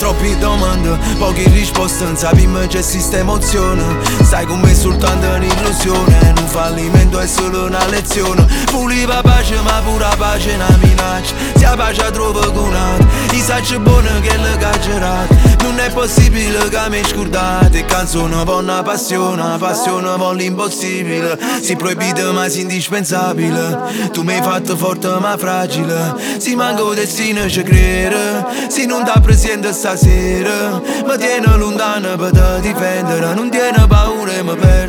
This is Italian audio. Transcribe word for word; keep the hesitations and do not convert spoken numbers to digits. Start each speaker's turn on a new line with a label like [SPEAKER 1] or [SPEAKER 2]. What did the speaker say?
[SPEAKER 1] Troppi domande, poche risposte, non sappiamo che esiste emozione. Stai con me soltanto un'illusione, un fallimento è solo una lezione. Voleva pace ma pure la pace è una minaccia. Se la pace trova con un altro, i sacci buoni che le caccerate. Non è possibile che mi scordate. E canzone per una passione, una passione per l'impossibile. Si proibita ma si indispensabile. Tu mi hai fatto forte ma fragile. Si manca il destino ci credere. Se non ti presente stasera, mi tiene lontano per te difendere. Non tiene paura e mi perdo.